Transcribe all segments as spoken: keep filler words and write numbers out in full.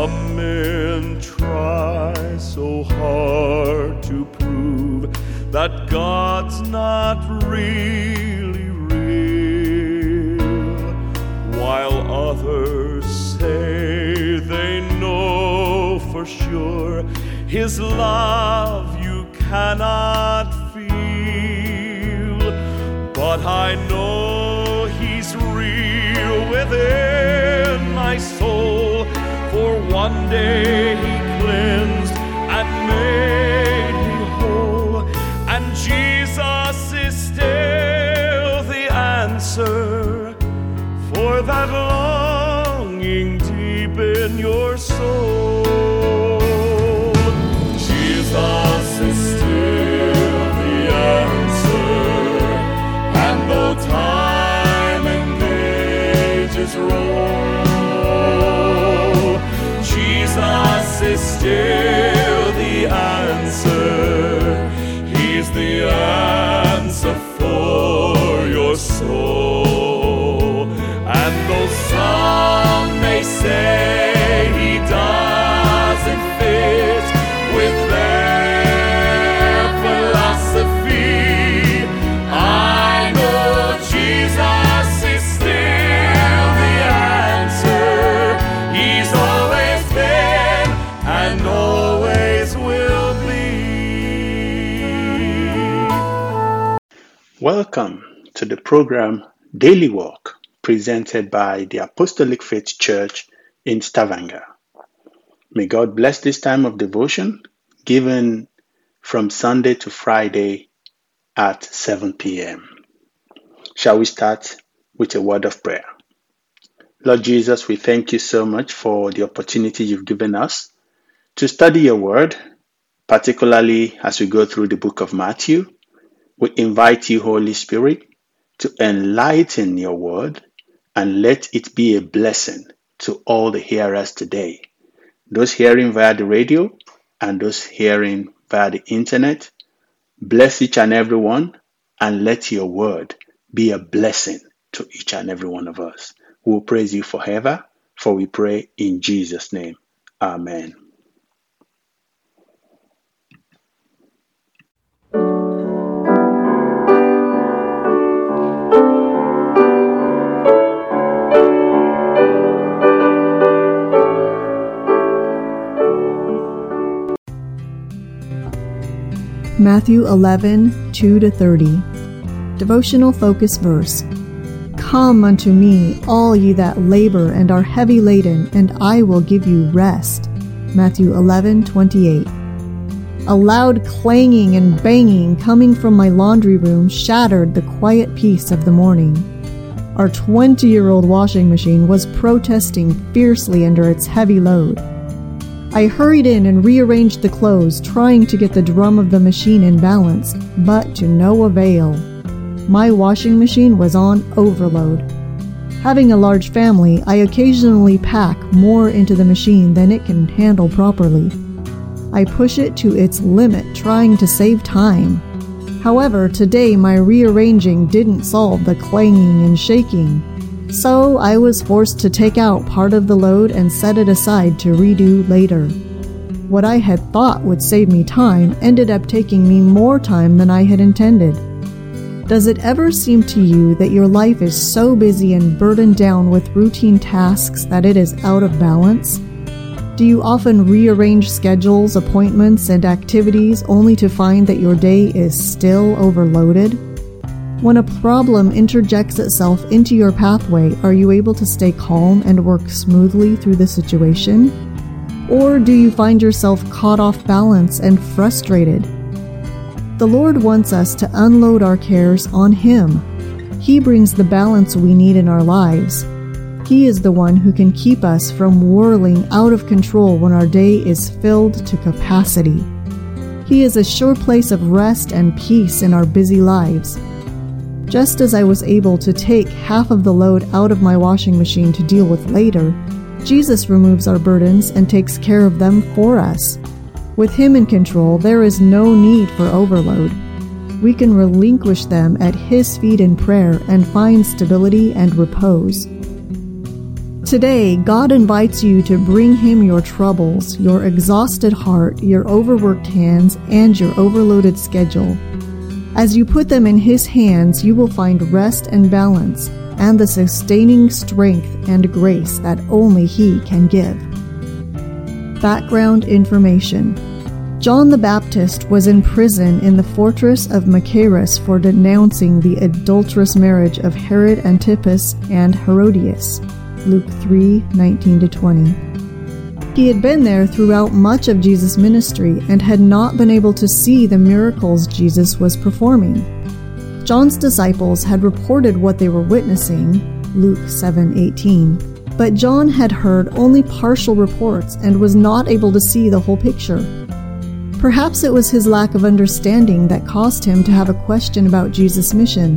Some men try so hard to prove that God's not really real, while others say they know for sure His love you cannot feel. But I know He's real within my soul, for one day He cleansed and made me whole, and Jesus is still the answer for that longing deep in your soul. Jesus is still the answer, and though time and ages roll, Jesus is still the answer. He's the answer for your soul. And though some may say He doesn't fit with their philosophy, I know Jesus is still the answer. He's always been and always will be. Welcome to the program Daily Walk, presented by the Apostolic Faith Church in Stavanger. May God bless this time of devotion, given from Sunday to Friday at seven p.m. Shall we start with a word of prayer? Lord Jesus, we thank you so much for the opportunity you've given us to study your word, particularly as we go through the book of Matthew. We invite you, Holy Spirit, to enlighten your word and let it be a blessing to all the hearers today. Those hearing via the radio and those hearing via the internet, bless each and every one, and let your word be a blessing to each and every one of us. We will praise you forever, for we pray in Jesus' name. Amen. Matthew eleven, two to thirty. Devotional focus verse. Come unto me, all ye that labor and are heavy laden, and I will give you rest. Matthew eleven, twenty-eight. A loud clanging and banging coming from my laundry room shattered the quiet peace of the morning. Our twenty-year-old washing machine was protesting fiercely under its heavy load. I hurried in and rearranged the clothes, trying to get the drum of the machine in balance, but to no avail. My washing machine was on overload. Having a large family, I occasionally pack more into the machine than it can handle properly. I push it to its limit, trying to save time. However, today my rearranging didn't solve the clanging and shaking. So I was forced to take out part of the load and set it aside to redo later. What I had thought would save me time ended up taking me more time than I had intended. Does it ever seem to you that your life is so busy and burdened down with routine tasks that it is out of balance? Do you often rearrange schedules, appointments, and activities only to find that your day is still overloaded? When a problem interjects itself into your pathway, are you able to stay calm and work smoothly through the situation? Or do you find yourself caught off balance and frustrated? The Lord wants us to unload our cares on Him. He brings the balance we need in our lives. He is the one who can keep us from whirling out of control when our day is filled to capacity. He is a sure place of rest and peace in our busy lives. Just as I was able to take half of the load out of my washing machine to deal with later, Jesus removes our burdens and takes care of them for us. With Him in control, there is no need for overload. We can relinquish them at His feet in prayer and find stability and repose. Today, God invites you to bring Him your troubles, your exhausted heart, your overworked hands, and your overloaded schedule. As you put them in His hands, you will find rest and balance, and the sustaining strength and grace that only He can give. Background information. John the Baptist was in prison in the fortress of Machaerus for denouncing the adulterous marriage of Herod Antipas and Herodias. Luke three nineteen to twenty. He had been there throughout much of Jesus' ministry and had not been able to see the miracles Jesus was performing. John's disciples had reported what they were witnessing, Luke seven eighteen, but John had heard only partial reports and was not able to see the whole picture. Perhaps it was his lack of understanding that caused him to have a question about Jesus' mission.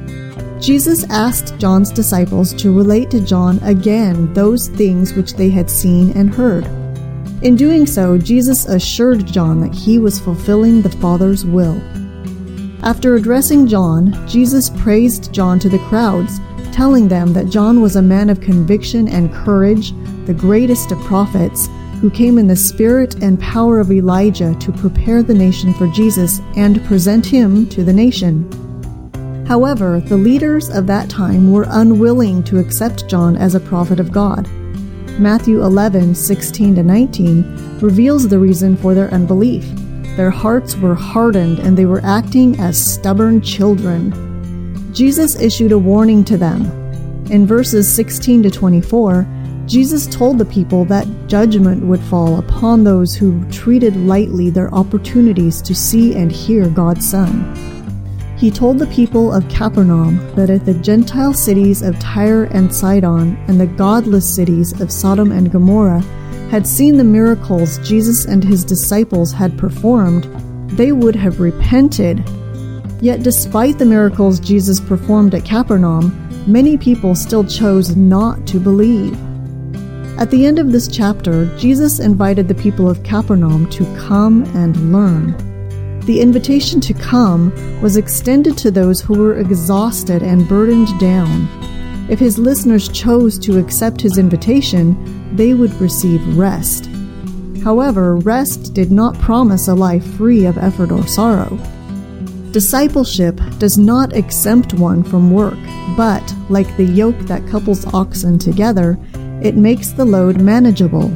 Jesus asked John's disciples to relate to John again those things which they had seen and heard. In doing so, Jesus assured John that he was fulfilling the Father's will. After addressing John, Jesus praised John to the crowds, telling them that John was a man of conviction and courage, the greatest of prophets, who came in the spirit and power of Elijah to prepare the nation for Jesus and present him to the nation. However, the leaders of that time were unwilling to accept John as a prophet of God. Matthew eleven sixteen to nineteen reveals the reason for their unbelief. Their hearts were hardened and they were acting as stubborn children. Jesus issued a warning to them. In verses sixteen to twenty-four, Jesus told the people that judgment would fall upon those who treated lightly their opportunities to see and hear God's Son. He told the people of Capernaum that if the Gentile cities of Tyre and Sidon and the godless cities of Sodom and Gomorrah had seen the miracles Jesus and his disciples had performed, they would have repented. Yet despite the miracles Jesus performed at Capernaum, many people still chose not to believe. At the end of this chapter, Jesus invited the people of Capernaum to come and learn. The invitation to come was extended to those who were exhausted and burdened down. If his listeners chose to accept his invitation, they would receive rest. However, rest did not promise a life free of effort or sorrow. Discipleship does not exempt one from work, but, like the yoke that couples oxen together, it makes the load manageable.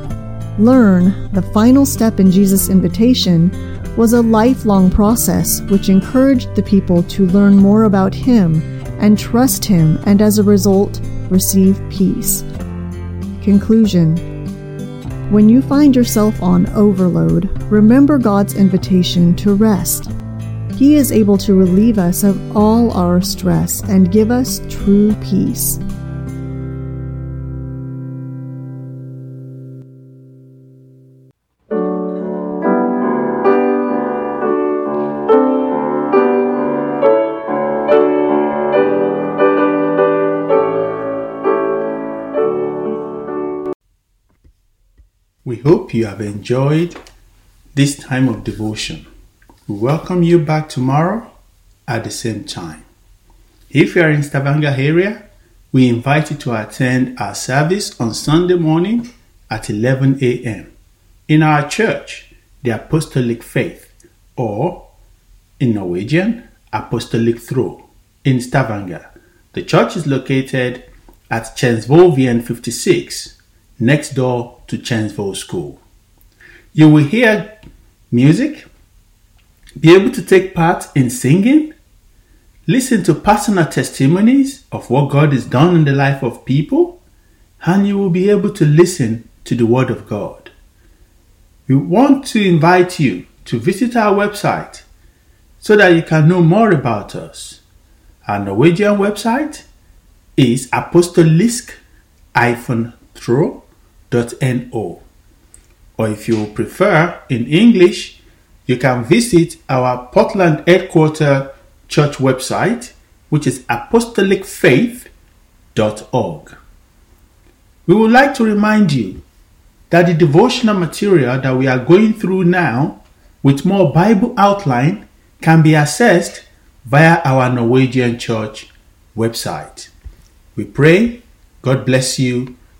Learn, the final step in Jesus' invitation, was a lifelong process which encouraged the people to learn more about Him and trust Him, and as a result, receive peace. Conclusion. When you find yourself on overload, remember God's invitation to rest. He is able to relieve us of all our stress and give us true peace. We hope you have enjoyed this time of devotion. We welcome you back tomorrow at the same time. If you are in Stavanger area, we invite you to attend our service on Sunday morning at eleven a.m. in our church, the Apostolic Faith, or in Norwegian, Apostolic Tro, in Stavanger. The church is located at Kjensvollveien fifty-six, next door to Kjensvoll School. You will hear music, be able to take part in singing, listen to personal testimonies of what God has done in the life of people, and you will be able to listen to the Word of God. We want to invite you to visit our website so that you can know more about us. Our Norwegian website is apostolisk dash tro dot no. Or if you prefer in English, you can visit our Portland headquarter church website, which is apostolic faith dot org. We would like to remind you that the devotional material that we are going through now, with more Bible outline, can be accessed via our Norwegian church website. We pray God bless you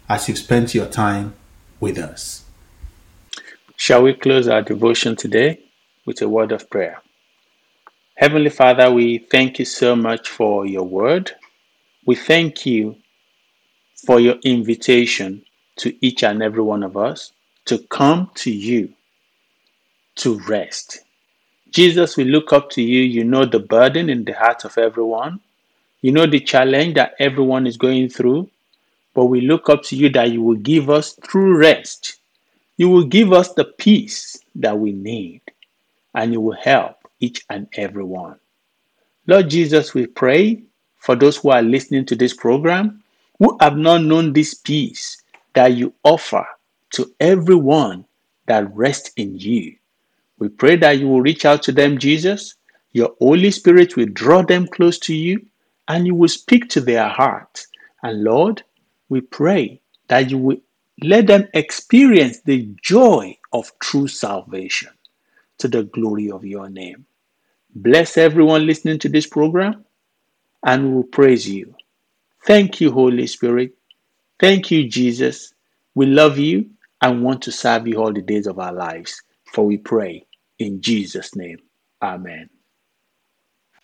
as you've spent your time with us. Shall we close our devotion today with a word of prayer? Heavenly Father, we thank you so much for your word. We thank you for your invitation to each and every one of us to come to you to rest. Jesus, we look up to you. You know the burden in the heart of everyone. You know the challenge that everyone is going through. But we look up to you that you will give us true rest. You will give us the peace that we need. And you will help each and every one. Lord Jesus, we pray for those who are listening to this program who have not known this peace that you offer to everyone that rests in you. We pray that you will reach out to them, Jesus. Your Holy Spirit will draw them close to you and you will speak to their hearts. And Lord, we pray that you will let them experience the joy of true salvation to the glory of your name. Bless everyone listening to this program and we will praise you. Thank you, Holy Spirit. Thank you, Jesus. We love you and want to serve you all the days of our lives. For we pray in Jesus' name. Amen.